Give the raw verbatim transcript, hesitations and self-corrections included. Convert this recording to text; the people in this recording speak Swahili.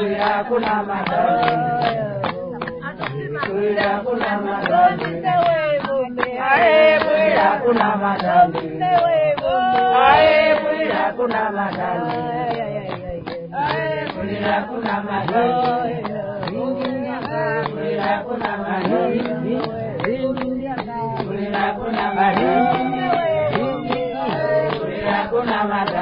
Bwira kuna madhambi. Bwira kuna madhambi. Ae bwira kuna madhambi. Ae bwira kuna madhambi. Ae bwira kuna madhambi. Bwira kuna madhambi. Bwira kuna madhambi. Bwira kuna madhambi.